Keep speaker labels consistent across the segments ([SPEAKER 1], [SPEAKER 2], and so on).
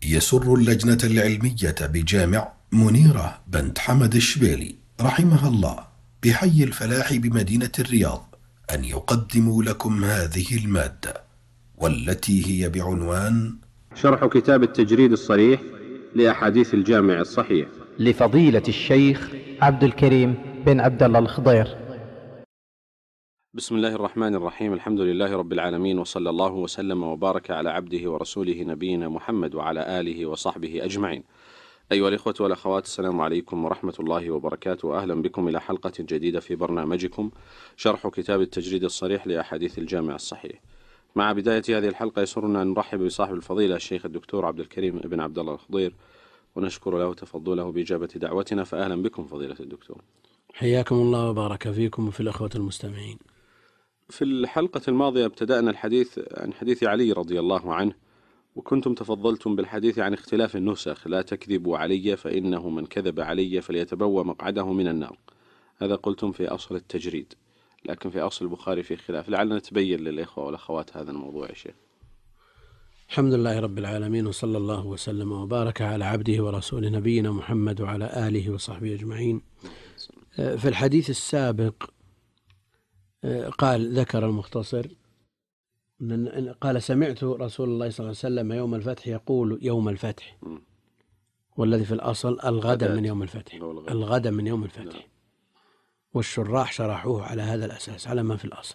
[SPEAKER 1] يسر اللجنة العلمية بجامع منيرة بنت حمد الشبيلي رحمها الله بحي الفلاح بمدينة الرياض أن يقدموا لكم هذه المادة، والتي هي بعنوان
[SPEAKER 2] شرح كتاب التجريد الصريح لأحاديث الجامع الصحيح
[SPEAKER 3] لفضيلة الشيخ عبد الكريم بن عبد الله الخضير.
[SPEAKER 2] بسم الله الرحمن الرحيم. الحمد لله رب العالمين، وصلى الله وسلم وبارك على عبده ورسوله نبينا محمد وعلى آله وصحبه أجمعين. أيها الإخوة والأخوات، السلام عليكم ورحمة الله وبركاته، أهلا بكم إلى حلقة جديدة في برنامجكم شرح كتاب التجريد الصريح لأحاديث الجامع الصحيح. مع بداية هذه الحلقة يسرنا أن نرحب بصاحب الفضيلة الشيخ الدكتور عبد الكريم بن عبد الله الخضير، ونشكر له تفضله بإجابة دعوتنا، فأهلا بكم فضيلة الدكتور.
[SPEAKER 4] حياكم الله وبارك فيكم وفي الأخوة المستمعين.
[SPEAKER 2] في الحلقة الماضية ابتدأنا الحديث عن حديث علي رضي الله عنه، وكنتم تفضلتم بالحديث عن اختلاف النسخ: لا تكذبوا علي فإنه من كذب علي فليتبوأ مقعده من النار. هذا قلتم في أصل التجريد، لكن في أصل البخاري في خلاف. لعلنا نتبين للإخوة والأخوات هذا الموضوع يا شيخ.
[SPEAKER 4] الحمد لله رب العالمين، وصلى الله وسلم وبارك على عبده ورسوله نبينا محمد وعلى آله وصحبه أجمعين. في الحديث السابق ذكر المختصر قال: سمعت رسول الله صلى الله عليه وسلم يوم الفتح يقول يوم الفتح، والذي في الأصل الغد من يوم الفتح، الغد من يوم الفتح. والشراح شرحوه على هذا الأساس، على ما في الأصل.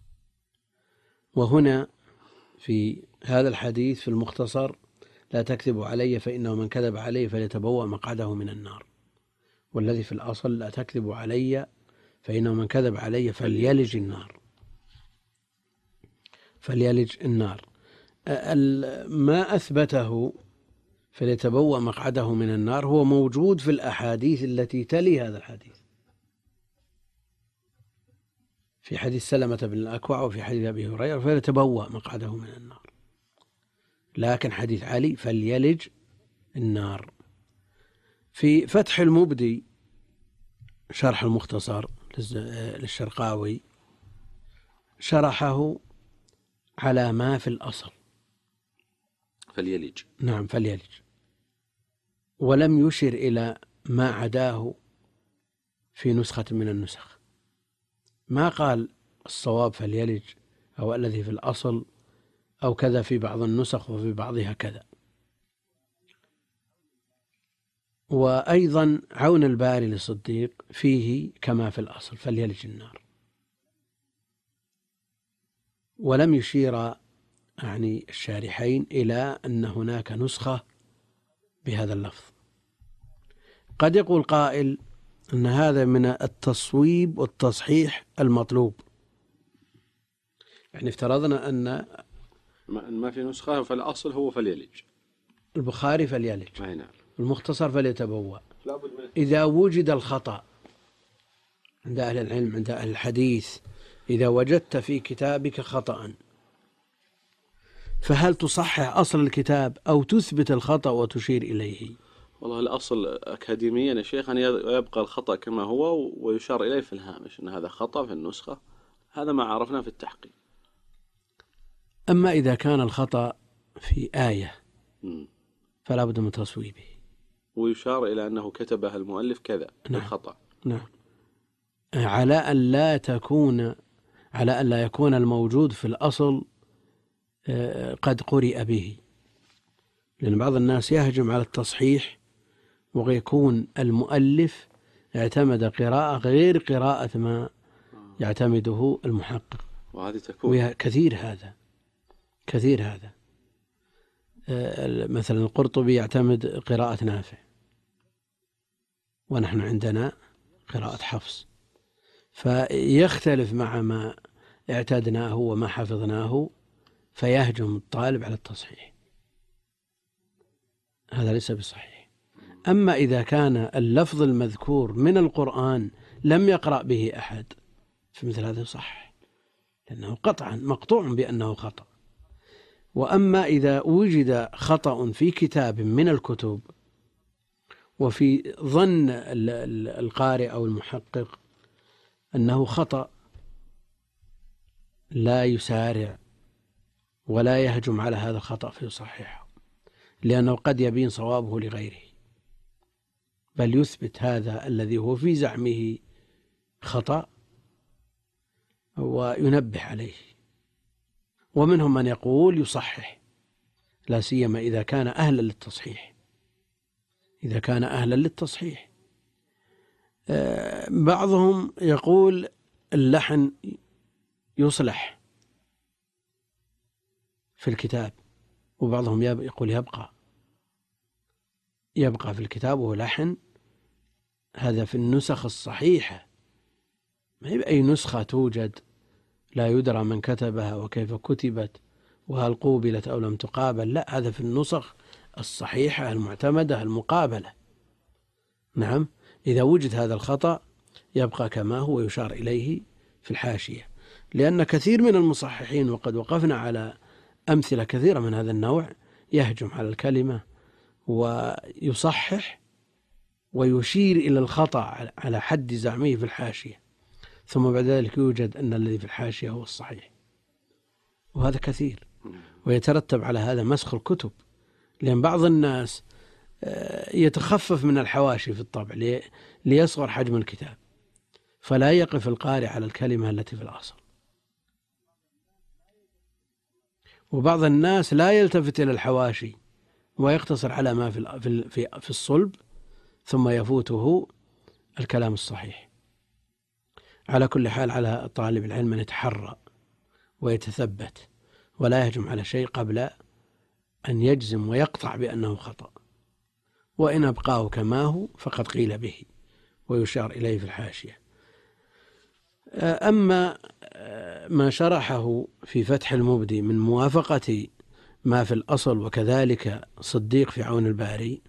[SPEAKER 4] وهنا في هذا الحديث في المختصر: لا تكذبوا علي فإنه من كذب علي فليتبوأ مقعده من النار، والذي في الأصل: لا تكذبوا علي فإنه من كذب علي فليلج النار، فليلج النار. ما أثبته فليتبوأ مقعده من النار هو موجود في الأحاديث التي تلي هذا الحديث، في حديث سلمة بن الأكوع وفي حديث أبي هريرة فليتبوأ مقعده من النار. لكن حديث علي فليلج النار. في فتح المبدي شرح المختصر للشرقاوي شرحه على ما في الأصل،
[SPEAKER 2] فليلج.
[SPEAKER 4] نعم، فليلج، ولم يشر إلى ما عداه في نسخة من النسخ. ما قال الصواب فليلج أو الذي في الأصل أو كذا في بعض النسخ وفي بعضها كذا. وأيضا عون الباري للصديق فيه كما في الأصل فليلج النار، ولم يشير يعني الشارحين إلى أن هناك نسخة بهذا اللفظ. قد يقول قائل أن هذا من التصويب والتصحيح المطلوب، يعني افترضنا أن
[SPEAKER 2] ما في نسخة فالأصل هو فليلج،
[SPEAKER 4] البخاري فليلج،
[SPEAKER 2] نعم،
[SPEAKER 4] المختصر فليتبوأ. إذا وجد الخطأ عند أهل العلم، عند أهل الحديث، إذا وجدت في كتابك خطأ فهل تصحح أصل الكتاب أو تثبت الخطأ وتشير إليه؟
[SPEAKER 2] والله الأصل أكاديميا يا شيخ أن يبقى الخطأ كما هو ويشار إليه في الهامش أن هذا خطأ في النسخة، هذا ما عرفنا في التحقيق.
[SPEAKER 4] أما إذا كان الخطأ في آية فلا بد من تصويبه
[SPEAKER 2] ويشار إلى أنه كتبها المؤلف كذا،
[SPEAKER 4] نعم،
[SPEAKER 2] الخطأ،
[SPEAKER 4] نعم، على أن لا يكون الموجود في الأصل قد قرئ به، لأن بعض الناس يهجم على التصحيح ويكون المؤلف اعتمد قراءة غير قراءة ما يعتمده المحقق،
[SPEAKER 2] وهذه تكون
[SPEAKER 4] كثير هذا. مثلا القرطبي يعتمد قراءة نافع ونحن عندنا قراءة حفص، فيختلف مع ما اعتدناه وما حفظناه فيهجم الطالب على التصحيح، هذا ليس بصحيح. أما إذا كان اللفظ المذكور من القرآن لم يقرأ به أحد فمثل هذا صح، لأنه قطعا مقطوع بأنه خطأ. وأما إذا وجد خطأ في كتاب من الكتب وفي ظن القارئ أو المحقق أنه خطأ، لا يسارع ولا يهجم على هذا الخطأ فيصححه، لأنه قد يبين صوابه لغيره، بل يثبت هذا الذي هو في زعمه خطأ وينبه عليه. ومنهم من يقول يصحح، لا سيما إذا كان أهلا للتصحيح. إذا كان أهلا للتصحيح. بعضهم يقول اللحن يصلح في الكتاب، وبعضهم يقول يبقى في الكتاب وهو لحن. هذا في النسخ الصحيحة، ما هي بأي نسخة توجد لا يدرى من كتبها وكيف كتبت وهل قوبلت أو لم تقابل. لا، هذا في النسخ الصحيحة المعتمدة المقابلة. نعم، إذا وجد هذا الخطأ يبقى كما هو ويشار إليه في الحاشية، لأن كثير من المصححين، وقد وقفنا على أمثلة كثيرة من هذا النوع، يهجم على الكلمة ويصحح ويشير إلى الخطأ على حد زعمه في الحاشية، ثم بعد ذلك يوجد أن الذي في الحاشية هو الصحيح، وهذا كثير. ويترتب على هذا مسخ الكتب، لأن بعض الناس يتخفف من الحواشي في الطبع ليصغر حجم الكتاب، فلا يقف القارئ على الكلمة التي في الأصل. وبعض الناس لا يلتفت إلى الحواشي ويقتصر على ما في الصلب، ثم يفوته الكلام الصحيح. على كل حال، على طالب العلم أن يتحرى ويتثبت ولا يهجم على شيء قبل أن يجزم ويقطع بأنه خطأ، وإن أبقاه كما هو فقد قيل به ويشار إليه في الحاشية. أما ما شرحه في فتح المبدي من موافقة ما في الأصل وكذلك صديق في عون الباري،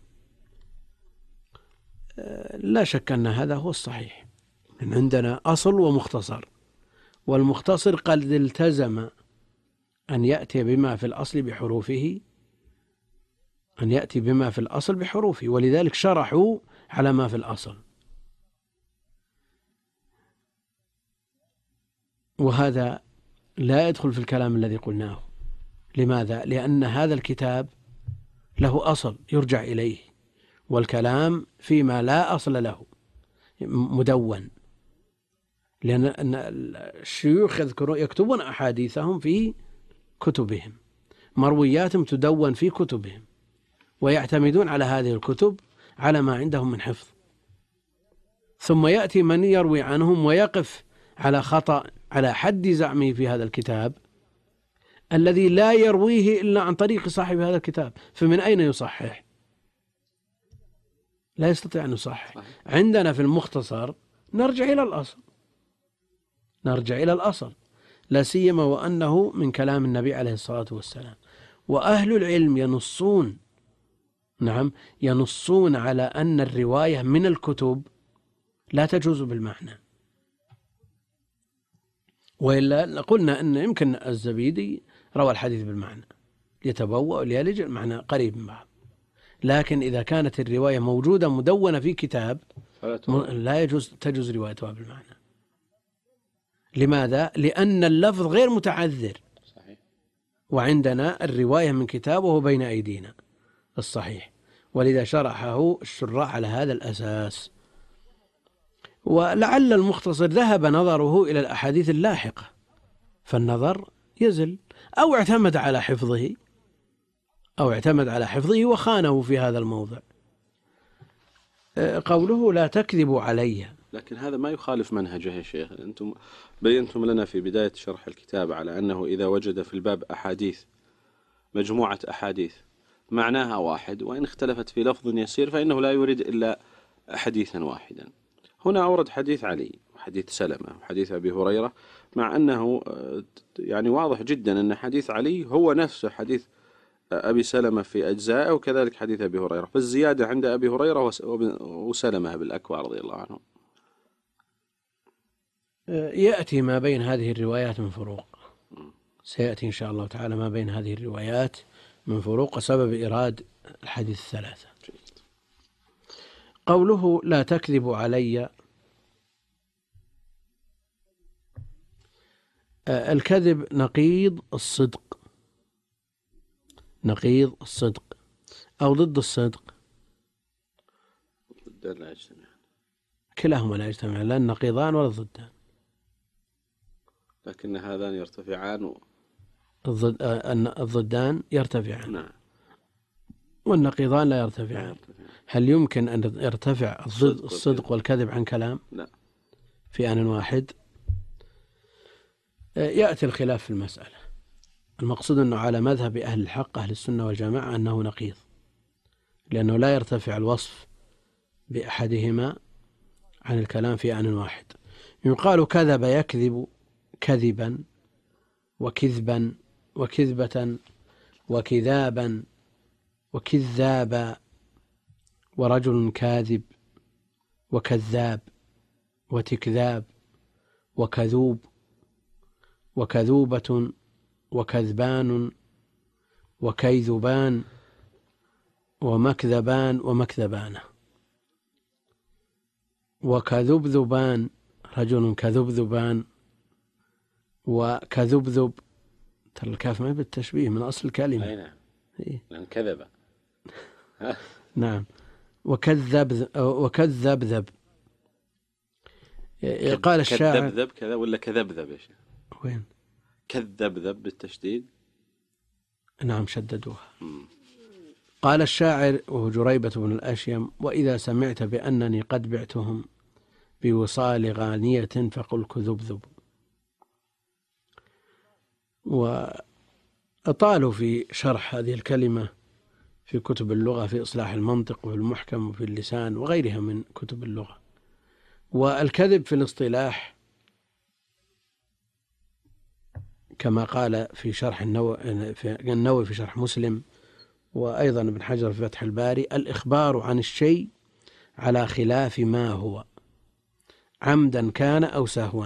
[SPEAKER 4] لا شك أن هذا هو الصحيح. إن عندنا أصل ومختصر، والمختصر قد التزم أن يأتي بما في الأصل بحروفه، ولذلك شرحوا على ما في الأصل. وهذا لا يدخل في الكلام الذي قلناه. لماذا؟ لأن هذا الكتاب له أصل يرجع إليه، والكلام فيما لا أصل له مدون، لأن الشيوخ يكتبون أحاديثهم في كتبهم، مروياتهم تدون في كتبهم، ويعتمدون على هذه الكتب على ما عندهم من حفظ. ثم يأتي من يروي عنهم ويقف على خطأ على حد زعمه في هذا الكتاب الذي لا يرويه إلا عن طريق صاحب هذا الكتاب، فمن أين يصحح؟ لا يستطيع أن يصحح. عندنا في المختصر نرجع إلى الأصل، لا سيما وأنه من كلام النبي عليه الصلاة والسلام. وأهل العلم ينصون على أن الرواية من الكتب لا تجوز بالمعنى، وإلا قلنا أن يمكن الزبيدي روى الحديث بالمعنى يتبوأ وليلج، المعنى قريب من بعض. لكن إذا كانت الرواية موجودة مدونة في كتاب لا تجوز روايتها بالمعنى. لماذا؟ لأن اللفظ غير متعذر. صحيح. وعندنا الرواية من كتاب وهو بين أيدينا الصحيح، ولذا شرحه الشراح على هذا الأساس. ولعل المختصر ذهب نظره إلى الأحاديث اللاحقة، فالنظر يزل، أو اعتمد على حفظه وخانه في هذا الموضع. قوله لا تكذبوا علي،
[SPEAKER 2] لكن هذا ما يخالف منهجه يا شيخ. أنتم بينتم لنا في بداية شرح الكتاب على أنه إذا وجد في الباب أحاديث، مجموعة أحاديث معناها واحد، وإن اختلفت في لفظ يسير فإنه لا يريد إلا حديثا واحدا. هنا أورد حديث علي وحديث سلمة وحديث أبي هريرة، مع أنه يعني واضح جدا أن حديث علي هو نفسه حديث أبي سلمة في أجزاء، وكذلك حديث أبي هريرة، فالزيادة عند أبي هريرة وسلمة بالأكوى رضي الله عنه.
[SPEAKER 4] يأتي ما بين هذه الروايات من فروق، سيأتي إن شاء الله تعالى ما بين هذه الروايات من فروق سبب إيراد الحديث الثلاثة. قوله لا تكذبوا علي، الكذب نقيض الصدق، أو ضد الصدق؟
[SPEAKER 2] ضدان لا يجتمعان.
[SPEAKER 4] كلاهما لا يجتمعان، لا النقيضان ولا الضدان.
[SPEAKER 2] لكن هذان يرتفعان
[SPEAKER 4] الضدان يرتفعان.
[SPEAKER 2] نعم.
[SPEAKER 4] والنقيضان لا يرتفعان. هل يمكن أن يرتفع الصدق والكذب عن كلام؟
[SPEAKER 2] لا.
[SPEAKER 4] في آن واحد؟ يأتي الخلاف في المسألة. المقصود أنه على مذهب أهل الحق أهل السنة والجماعة أنه نقيض، لأنه لا يرتفع الوصف بأحدهما عن الكلام في آن واحد. يقال كذب يكذب كذبا، وكذبا وكذبة، وكذابا وكذابا، ورجل كاذب وكذاب وتكذاب وكذوب وكذوبة وكذبان وكيذبان ومكذبان ومكذبان وكذبذبان، رجل كذبذبان وكذبذب. ترى الكاف ما بالتشبيه من أصل الكلمة.
[SPEAKER 2] أي نعم. لأن كذب.
[SPEAKER 4] نعم. وكذبذب. قال الشاعر
[SPEAKER 2] كذبذب كذا ولا كذبذب يا شيخ؟
[SPEAKER 4] وين؟
[SPEAKER 2] كذبذب بالتشديد.
[SPEAKER 4] نعم شددوها. قال الشاعر وهو جريبة بن الأشيم: وإذا سمعت بأنني قد بعتهم بوصال غانية فقل كذبذب. وأطالوا في شرح هذه الكلمة في كتب اللغة، في إصلاح المنطق وفي المحكم وفي اللسان وغيرها من كتب اللغة. والكذب في الاصطلاح كما قال في شرح النووي في شرح مسلم، وأيضا ابن حجر في فتح الباري: الإخبار عن الشيء على خلاف ما هو، عمدا كان أو سهوا.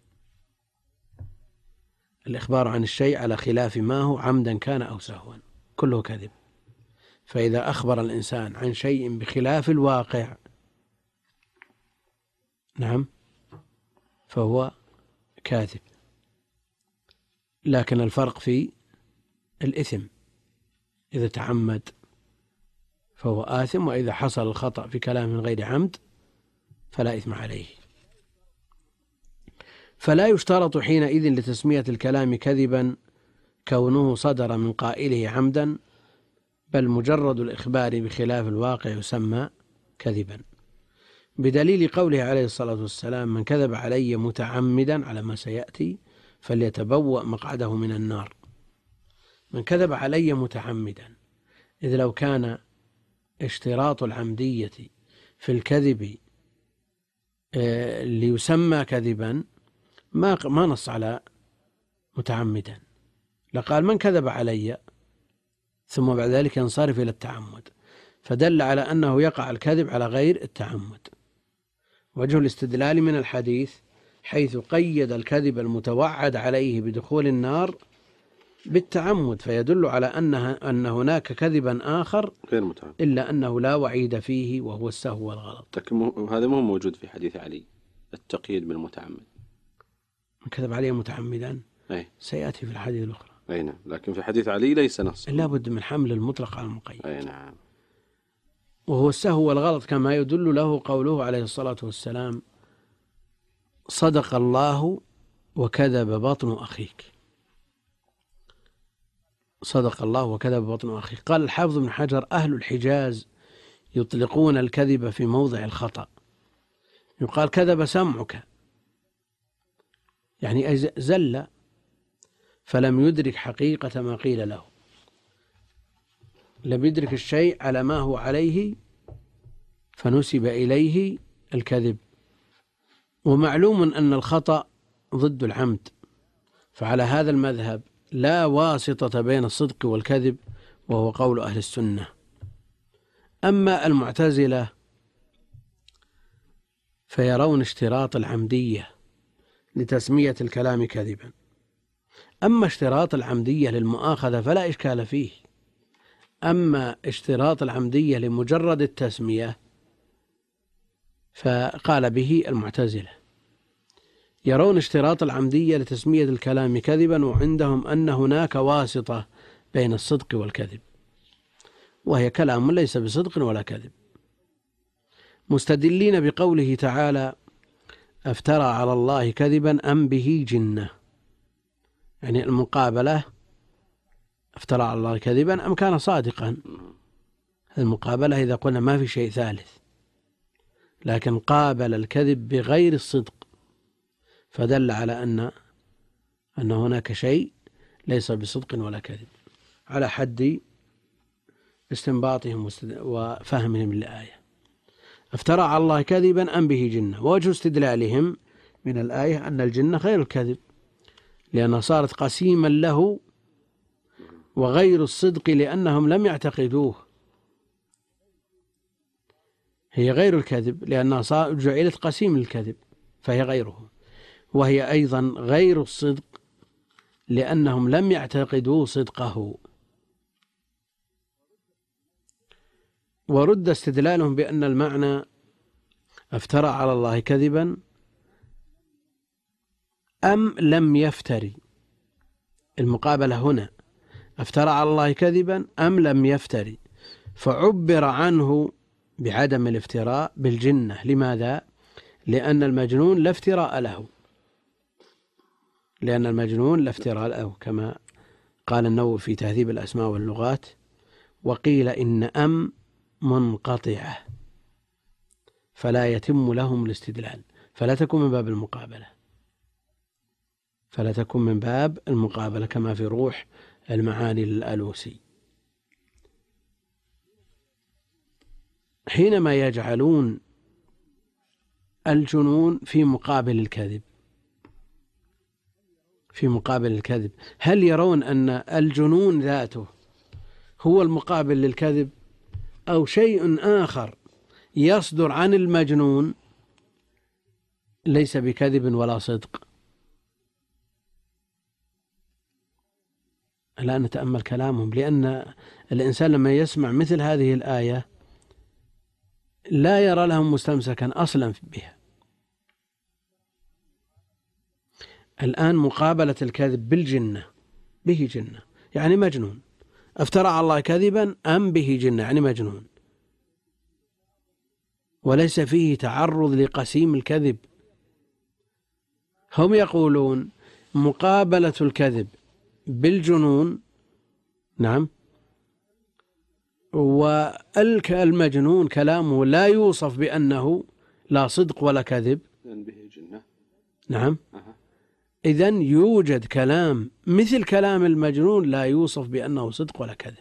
[SPEAKER 4] الإخبار عن الشيء على خلاف ما هو، عمدا كان أو سهوا، كله كذب. فإذا أخبر الإنسان عن شيء بخلاف الواقع، نعم، فهو كاذب. لكن الفرق في الإثم، إذا تعمد فهو آثم، وإذا حصل الخطأ في كلام من غير عمد فلا إثم عليه. فلا يشترط حينئذ لتسمية الكلام كذبا كونه صدر من قائله عمدا، بل مجرد الإخبار بخلاف الواقع يسمى كذبا، بدليل قوله عليه الصلاة والسلام: من كذب علي متعمدا، على ما سيأتي، فليتبوأ مقعده من النار. من كذب علي متعمدا، إذ لو كان اشتراط العمدية في الكذب ليسمى كذبا ما نص على متعمدا، لقال من كذب علي، ثم بعد ذلك ينصرف إلى التعمد، فدل على أنه يقع الكذب على غير التعمد. وجه الاستدلال من الحديث حيث قيد الكذب المتوعد عليه بدخول النار بالتعمد، فيدل على أن هناك كذبا آخر
[SPEAKER 2] غير متعمد،
[SPEAKER 4] إلا أنه لا وعيد فيه، وهو السهو والغلط.
[SPEAKER 2] لكن هذا مو موجود في حديث علي، التقييد بالمتعمد.
[SPEAKER 4] من كذب عليه متعمدا سيأتي في الحديث الأخرى.
[SPEAKER 2] أي نعم، لكن في حديث علي ليس نص،
[SPEAKER 4] لا بد من حمل المطلق على المقيد.
[SPEAKER 2] أي نعم.
[SPEAKER 4] وهو السهو والغلط كما يدل له قوله عليه الصلاة والسلام: صدق الله وكذب بطن أخيك. صدق الله وكذب بطن أخيك. قال الحافظ ابن حجر: أهل الحجاز يطلقون الكذب في موضع الخطأ، يقال كذب سمعك، يعني زل فلم يدرك حقيقة ما قيل له، لم يدرك الشيء على ما هو عليه فنسب إليه الكذب. ومعلوم أن الخطأ ضد العمد، فعلى هذا المذهب لا واسطة بين الصدق والكذب، وهو قول أهل السنة. أما المعتزلة فيرون اشتراط العمدية لتسمية الكلام كذبا. أما اشتراط العمدية للمؤاخذة فلا إشكال فيه، أما اشتراط العمدية لمجرد التسمية فقال به المعتزلة. يرون اشتراط العمدية لتسمية الكلام كذبا، وعندهم أن هناك واسطة بين الصدق والكذب. وهي كلام ليس بصدق ولا كذب، مستدلين بقوله تعالى: افترى على الله كذبا أم به جنة. يعني المقابلة: افترى على الله كذبا أم كان صادقا. المقابلة إذا قلنا ما في شيء ثالث، لكن قابل الكذب بغير الصدق، فدل على أن هناك شيء ليس بصدق ولا كذب، على حد استنباطهم وفهمهم للآية. افترى على الله كذبا أم به جنة. ووجه استدلالهم من الآية أن الجنة غير الكذب، لأنها صارت قسيما له، وغير الصدق لأنهم لم يعتقدوه. هي غير الكذب لأنها جعلت قسيم للكذب، فهي غيره. وهي أيضا غير الصدق لأنهم لم يعتقدوا صدقه. ورد استدلالهم بأن المعنى افترى على الله كذبا أم لم يفتري. المقابلة هنا افترى على الله كذبا أم لم يفتري، فعبر عنه بعدم الافتراء بالجنة. لماذا؟ لأن المجنون لا افتراء له، كما قال النووي في تهذيب الأسماء واللغات: وقيل إن أم منقطعة فلا يتم لهم الاستدلال، فلا تكون من باب المقابلة كما في روح المعاني للآلوسي. حينما يجعلون الجنون في مقابل الكذب، هل يرون أن الجنون ذاته هو المقابل للكذب، أو شيء آخر يصدر عن المجنون ليس بكذب ولا صدق؟ لا نتأمل كلامهم، لأن الإنسان لما يسمع مثل هذه الآية لا يرى لهم مستمسكا أصلا بها. الآن مقابلة الكذب به جنة يعني مجنون. افترى على الله كذبا أم به جنة يعني مجنون، وليس فيه تعرض لقسيم الكذب. هم يقولون مقابلة الكذب بالجنون، نعم، والمجنون كلامه لا يوصف بأنه لا صدق ولا كذب،
[SPEAKER 2] به جنة.
[SPEAKER 4] نعم. إذن يوجد كلام مثل كلام المجنون لا يوصف بأنه صدق ولا كذب.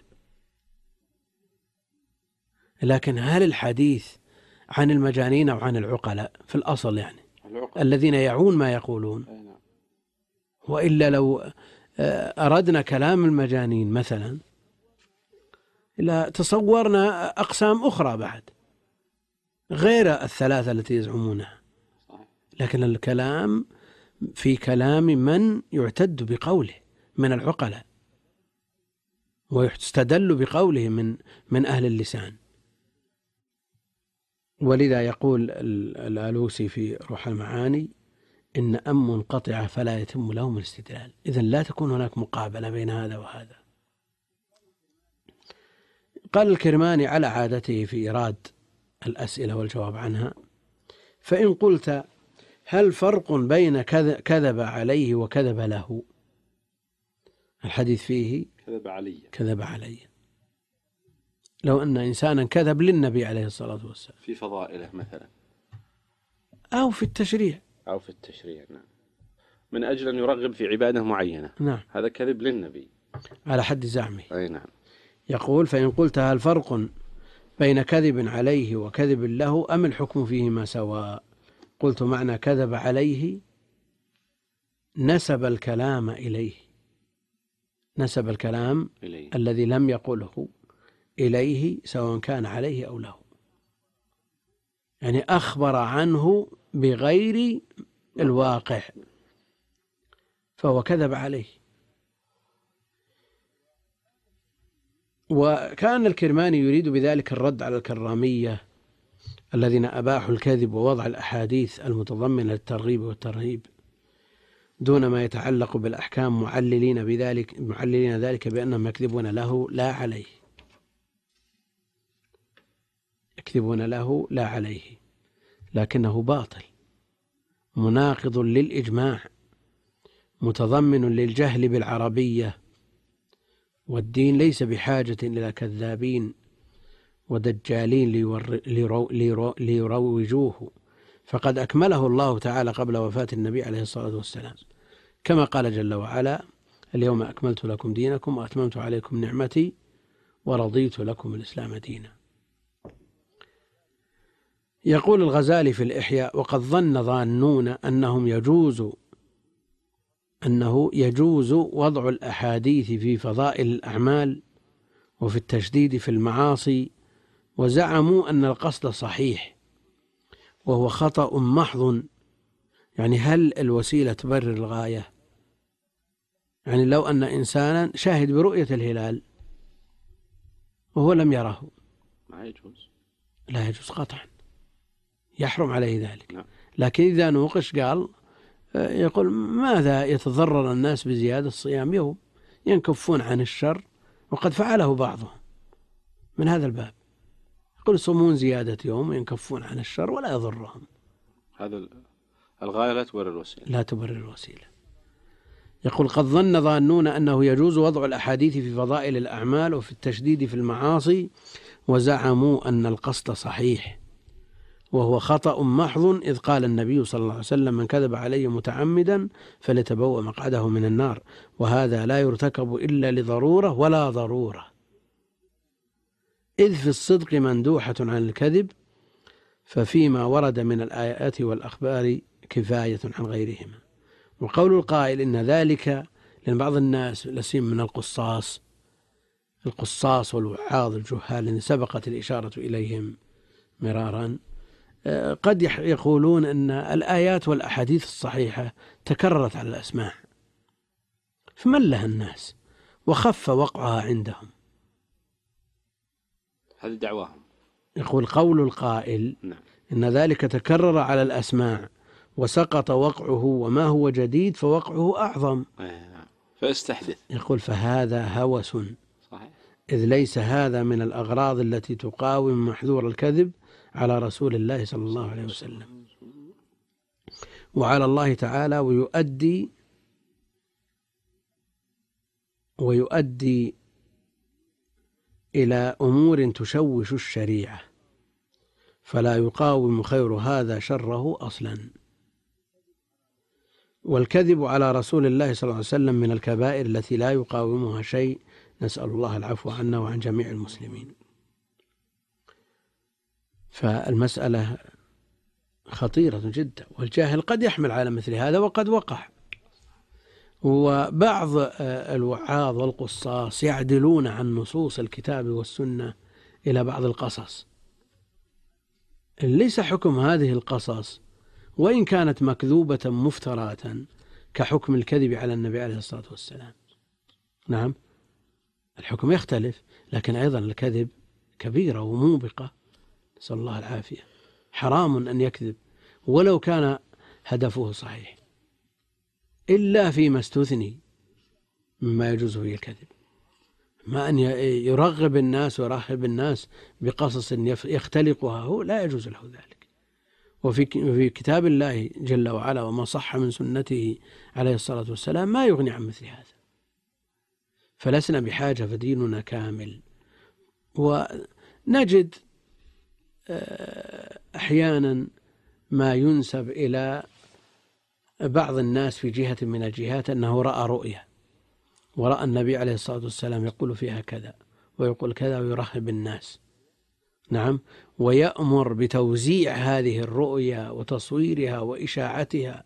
[SPEAKER 4] لكن هل الحديث عن المجانين أو عن العقلاء في الأصل يعني الذين يعون ما يقولون؟ وإلا لو أردنا كلام المجانين مثلا لا تصورنا أقسام أخرى بعد غير الثلاثة التي يزعمونها. لكن الكلام في كلام من يعتد بقوله من العقلاء ويستدل بقوله من أهل اللسان. ولذا يقول الآلوسي في روح المعاني: إن أم منقطعة فلا يتم لهم الاستدلال. إذن لا تكون هناك مقابلة بين هذا وهذا. قال الكرماني على عادته في إيراد الأسئلة والجواب عنها: فإن قلت هل فرق بين كذب عليه وكذب له؟ الحديث فيه كذب علي. لو أن إنسانا كذب للنبي عليه الصلاة والسلام
[SPEAKER 2] في فضائله مثلا،
[SPEAKER 4] أو في التشريع،
[SPEAKER 2] نعم، من أجل أن يرغب في عبادة معينة،
[SPEAKER 4] نعم،
[SPEAKER 2] هذا كذب للنبي
[SPEAKER 4] على حد زعمه.
[SPEAKER 2] أي نعم.
[SPEAKER 4] يقول: فإن قلت هل فرق بين كذب عليه وكذب له أم الحكم فيهما سواء؟ قلت: معنى كذب عليه نسب الكلام إليه، نسب الكلام الذي لم يقله إليه سواء كان عليه أو له، يعني أخبر عنه بغير الواقع فهو كذب عليه. وكان الكرماني يريد بذلك الرد على الكرامية الذين أباحوا الكذب ووضع الأحاديث المتضمنة للترغيب والترهيب دون ما يتعلق بالأحكام، معللين ذلك بأنهم يكذبون له لا عليه. يكذبون له لا عليه، لكنه باطل مناقض للإجماع متضمن للجهل بالعربية، والدين ليس بحاجة إلى كذابين ودجالين ليروجوه، فقد أكمله الله تعالى قبل وفاة النبي عليه الصلاة والسلام، كما قال جل وعلا: اليوم أكملت لكم دينكم وأتممت عليكم نعمتي ورضيت لكم الإسلام دينا. يقول الغزالي في الإحياء: وقد ظن ظانون أنه يجوز وضع الأحاديث في فضائل الأعمال وفي التشديد في المعاصي، وزعموا أن القصد صحيح وهو خطأ محض. يعني هل الوسيلة تبرر الغاية؟ يعني لو أن إنسانا شاهد برؤية الهلال وهو لم يره
[SPEAKER 2] ما يجوز،
[SPEAKER 4] لا يجوز قطعا، يحرم عليه ذلك. لكن إذا نوقش قال يقول: ماذا يتضرر الناس بزيادة صيام يوم؟ ينكفون عن الشر وقد فعله بعضهم من هذا الباب. يقول: يصومون زيادة يوم وينكفون عن الشر ولا يضرهم.
[SPEAKER 2] هذا الغاية لا تبرر الوسيلة،
[SPEAKER 4] لا تبرر الوسيلة. يقول: قد ظن ظانون أنه يجوز وضع الأحاديث في فضائل الأعمال وفي التشديد في المعاصي، وزعموا أن القصد صحيح وهو خطأ محض، إذ قال النبي صلى الله عليه وسلم: من كذب علي متعمدا فليتبوأ مقعده من النار، وهذا لا يرتكب إلا لضرورة ولا ضرورة، إذ في الصدق مندوحة عن الكذب، ففيما ورد من الآيات والأخبار كفاية عن غيرهما. وقول القائل إن ذلك، لأن بعض الناس لسيم من القصاص والوعاظ الجهال الذين سبقت الإشارة إليهم مرارا، قد يقولون أن الآيات والأحاديث الصحيحة تكررت على الأسماع فملها الناس وخف وقعها عندهم.
[SPEAKER 2] هذه دعواهم.
[SPEAKER 4] يقول: قول القائل إن ذلك تكرر على الأسماع وسقط وقعه، وما هو جديد فوقعه أعظم،
[SPEAKER 2] فاستحدث.
[SPEAKER 4] يقول: فهذا هوس،
[SPEAKER 2] صحيح،
[SPEAKER 4] إذ ليس هذا من الأغراض التي تقاوم محذور الكذب على رسول الله صلى الله عليه وسلم وعلى الله تعالى، ويؤدي إلى أمور تشوش الشريعة، فلا يقاوم خير هذا شره أصلا. والكذب على رسول الله صلى الله عليه وسلم من الكبائر التي لا يقاومها شيء، نسأل الله العفو عنا وعن جميع المسلمين. فالمسألة خطيرة جدا، والجاهل قد يحمل على مثل هذا وقد وقع. وبعض الوعاظ والقصاص يعدلون عن نصوص الكتاب والسنة إلى بعض القصص. ليس حكم هذه القصص وإن كانت مكذوبة مفتراة كحكم الكذب على النبي عليه الصلاة والسلام. نعم، الحكم يختلف، لكن أيضا الكذب كبيرة وموبقة، نسأل الله العافية. حرام أن يكذب ولو كان هدفه صحيح، إلا فيما استثني مما يجوز فيه الكذب، ما أن يرغب الناس ويرهب الناس بقصص يختلقها هو، لا يجوز له ذلك. وفي كتاب الله جل وعلا وما صح من سنته عليه الصلاة والسلام ما يغني عن مثل هذا. فلسنا بحاجة، فديننا كامل. ونجد أحيانا ما ينسب إلى بعض الناس في جهة من الجهات أنه رأى رؤيا ورأى النبي عليه الصلاة والسلام يقول فيها كذا ويقول كذا ويرهب الناس. نعم، ويأمر بتوزيع هذه الرؤيا وتصويرها وإشاعتها،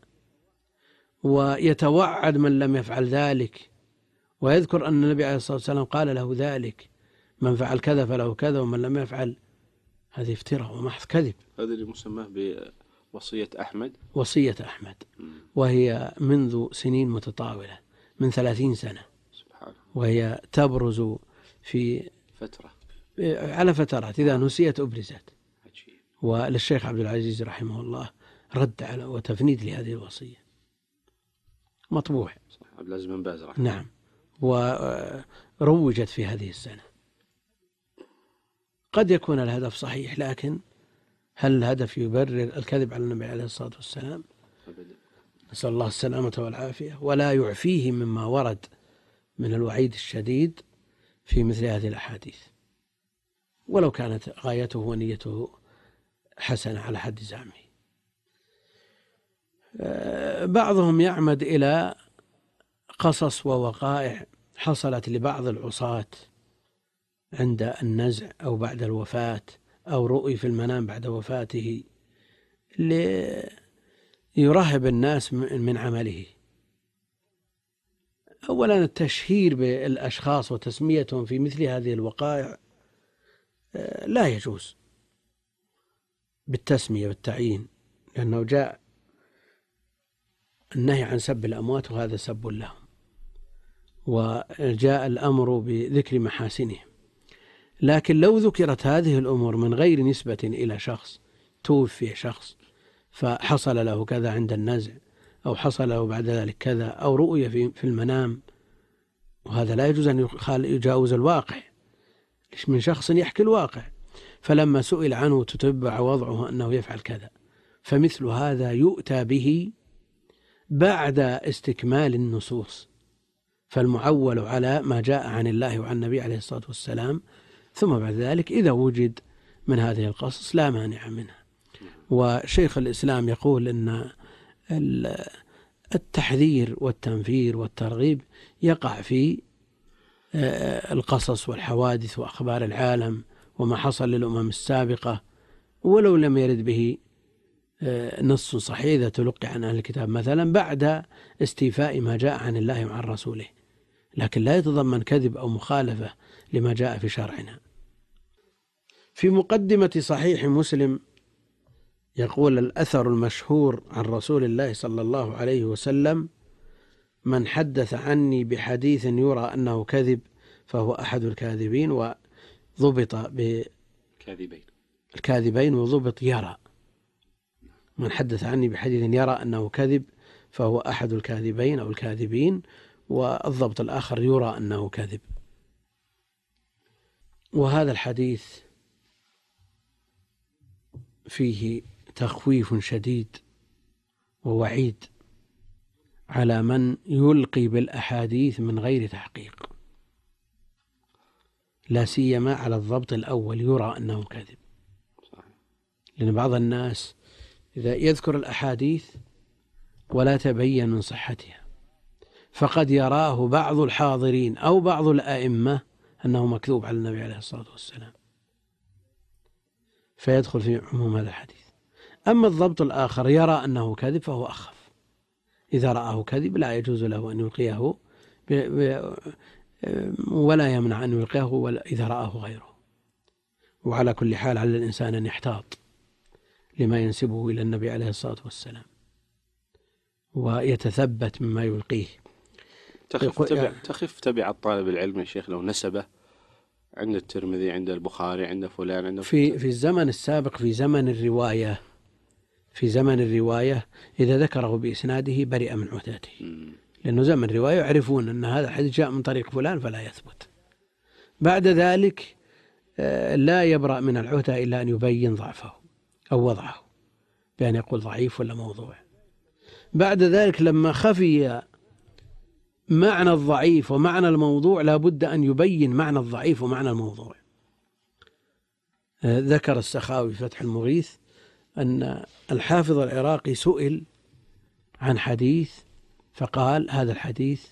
[SPEAKER 4] ويتوعد من لم يفعل ذلك، ويذكر أن النبي عليه الصلاة والسلام قال له ذلك: من فعل كذا فله كذا ومن لم يفعل. هذه افتراء ومحض كذب.
[SPEAKER 2] هذا اللي مسماه بوصية أحمد. وصية أحمد،
[SPEAKER 4] وهي منذ سنين متطاولة، من 30 سنة، وهي تبرز في
[SPEAKER 2] فترة
[SPEAKER 4] على فترات، إذا نسيت أبرزت. وللشيخ عبد العزيز رحمه الله رد على وتفنيد لهذه الوصية مطبوع،
[SPEAKER 2] عبد العزيز بن باز رحمه.
[SPEAKER 4] نعم، وروجت في هذه السنة. قد يكون الهدف صحيح، لكن هل الهدف يبرر الكذب على النبي عليه الصلاة والسلام؟ نسأل الله السلامة والعافية. ولا يعفيه مما ورد من الوعيد الشديد في مثل هذه الأحاديث، ولو كانت غايته ونيته حسنة على حد زعمه. بعضهم يعمد إلى قصص ووقائع حصلت لبعض العصاة عند النزع أو بعد الوفاة، أو رؤي في المنام بعد وفاته، ليرهب الناس من عمله. أولا التشهير بالأشخاص وتسميتهم في مثل هذه الوقائع لا يجوز بالتسمية والتعيين، لأنه جاء النهي عن سب الأموات وهذا سب لهم، وجاء الأمر بذكر محاسنهم. لكن لو ذكرت هذه الأمور من غير نسبة إلى شخص، توفي شخص فحصل له كذا عند النزع، أو حصل له بعد ذلك كذا، أو رؤية في المنام، وهذا لا يجوز أن يجاوز الواقع من شخص يحكي الواقع، فلما سئل عنه تتبع وضعه أنه يفعل كذا، فمثل هذا يؤتى به بعد استكمال النصوص، فالمعول على ما جاء عن الله وعن النبي عليه الصلاة والسلام، ثم بعد ذلك إذا وجد من هذه القصص لا مانع منها. وشيخ الإسلام يقول إن التحذير والتنفير والترغيب يقع في القصص والحوادث وأخبار العالم وما حصل للأمم السابقة، ولو لم يرد به نص صحيح إذا تلقي عن أهل الكتاب مثلا بعد استيفاء ما جاء عن الله وعن رسوله، لكن لا يتضمن كذب أو مخالفة لما جاء في شرعنا. في مقدمة صحيح مسلم يقول: الأثر المشهور عن رسول الله صلى الله عليه وسلم: من حدث عني بحديث يرى أنه كذب فهو أحد الكاذبين، وضبط بالكاذبين وضبط يرى. من حدث عني بحديث يرى أنه كذب فهو أحد الكاذبين أو الكاذبين، والضبط الآخر يرى أنه كذب. وهذا الحديث فيه تخويف شديد ووعيد على من يلقي بالأحاديث من غير تحقيق، لا سيما على الضبط الأول يرى أنه كذب. لأن بعض الناس إذا يذكر الأحاديث ولا تبين من صحتها، فقد يراه بعض الحاضرين أو بعض الأئمة أنه مكذوب على النبي عليه الصلاة والسلام، فيدخل في عموم هذا الحديث. أما الضبط الآخر يرى أنه كذب فهو أخف، إذا رآه كذب لا يجوز له أن يلقيه ولا يمنع أن يلقيه إذا رآه غيره. وعلى كل حال على الإنسان أن يحتاط لما ينسبه إلى النبي عليه الصلاة والسلام ويتثبت مما يلقيه.
[SPEAKER 2] تخف تبع الطالب العلم يا شيخ لو نسبه عند الترمذي، عند البخاري، عند فلان، عند
[SPEAKER 4] في الزمن السابق، في زمن الرواية إذا ذكره بإسناده برئ من عهدته، لأنه زمن الرواية يعرفون أن هذا الحديث جاء من طريق فلان فلا يثبت. بعد ذلك لا يبرأ من العهدة إلا أن يبين ضعفه أو وضعه بأن يقول ضعيف ولا موضوع. بعد ذلك لما خفي معنى الضعيف ومعنى الموضوع لا بد أن يبين معنى الضعيف ومعنى الموضوع. ذكر السخاوي في فتح المغيث أن الحافظ العراقي سئل عن حديث فقال: هذا الحديث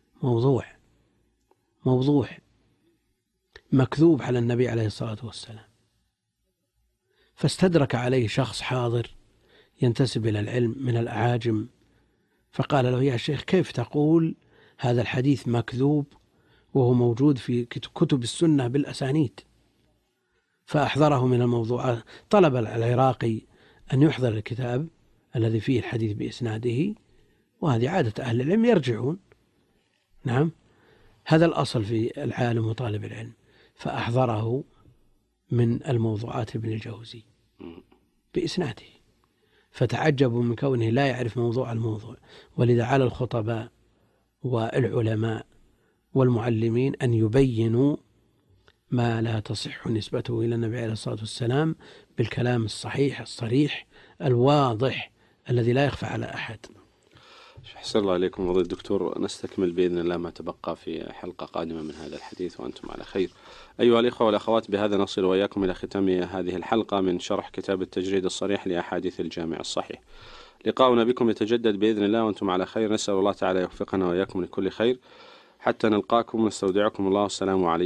[SPEAKER 4] موضوع مكذوب على النبي عليه الصلاة والسلام. فاستدرك عليه شخص حاضر ينتسب إلى العلم من الأعاجم، فقال له: يا شيخ كيف تقول هذا الحديث مكذوب وهو موجود في كتب السنة بالأسانيد؟ فأحضره من الموضوعات. طلب العراقي أن يحضر الكتاب الذي فيه الحديث بإسناده، وهذه عادة أهل العلم يرجعون. نعم، هذا الأصل في العالم وطالب العلم. فأحضره من الموضوعات ابن الجوزي بإسناده، فتعجبوا من كونه لا يعرف موضوع الموضوع. ولذا على الخطباء والعلماء والمعلمين أن يبينوا ما لا تصح نسبته إلى النبي عليه الصلاة والسلام بالكلام الصحيح الصريح الواضح الذي لا يخفى على أحد.
[SPEAKER 2] أحسن الله إليكم فضيلة الدكتور، نستكمل بإذن الله ما تبقى في حلقة قادمة من هذا الحديث وأنتم على خير. أيها الإخوة والأخوات، بهذا نصل وإياكم إلى ختام هذه الحلقة من شرح كتاب التجريد الصريح لأحاديث الجامع الصحيح. لقاؤنا بكم يتجدد بإذن الله وأنتم على خير، نسأل الله تعالى يوفقنا وإياكم لكل خير. حتى نلقاكم نستودعكم الله، والسلام عليكم.